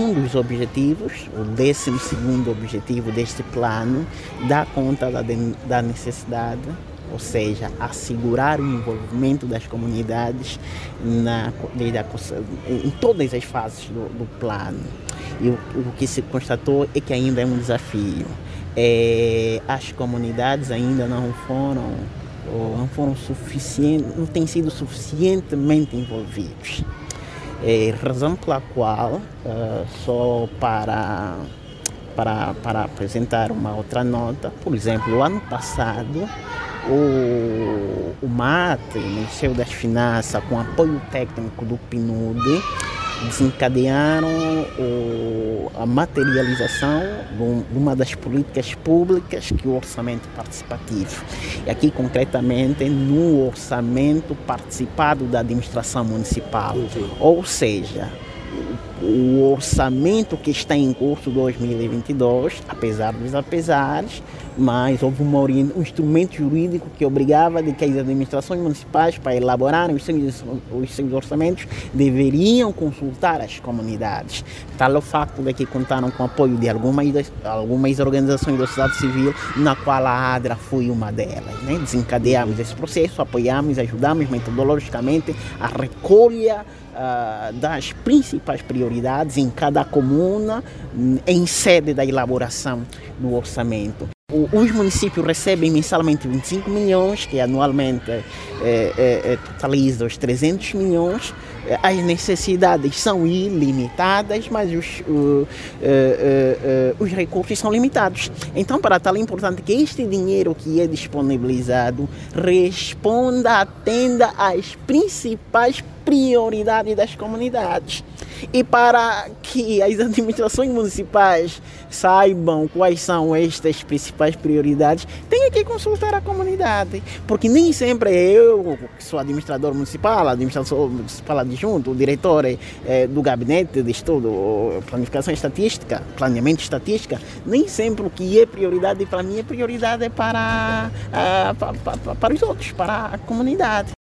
um dos objetivos, o 12º objetivo deste plano, dá conta da necessidade, ou seja, assegurar o envolvimento das comunidades em todas as fases do plano. E o que se constatou é que ainda é um desafio. As comunidades ainda não têm sido suficientemente envolvidos. Razão pela qual, só para apresentar uma outra nota, por exemplo, o ano passado, o MAT, o Ministério das Finanças, com apoio técnico do PNUD, desencadearam a materialização de uma das políticas públicas, que é o orçamento participativo. E aqui, concretamente, no orçamento participado da administração municipal. Ou seja, o orçamento que está em curso 2022, apesar dos apesares, mas houve um instrumento jurídico que obrigava de que as administrações municipais, para elaborarem os seus orçamentos, deveriam consultar as comunidades. Tal o facto de que contaram com o apoio de algumas organizações da sociedade civil, na qual a ADRA foi uma delas. Desencadeamos esse processo, apoiamos, ajudamos metodologicamente a recolha das principais prioridades em cada comuna, em sede da elaboração do orçamento. Os municípios recebem mensalmente 25 milhões, que anualmente totaliza os 300 milhões. As necessidades são ilimitadas, mas os recursos são limitados. Então, para tal, é importante que este dinheiro que é disponibilizado responda, atenda às principais prioridades das comunidades. E para que as administrações municipais saibam quais são estas principais prioridades, tem que consultar a comunidade, porque nem sempre eu, que sou administrador municipal adjunto, o diretor do gabinete de estudo, planificação estatística, planeamento estatística, nem sempre o que é prioridade para mim é prioridade para os outros, para a comunidade.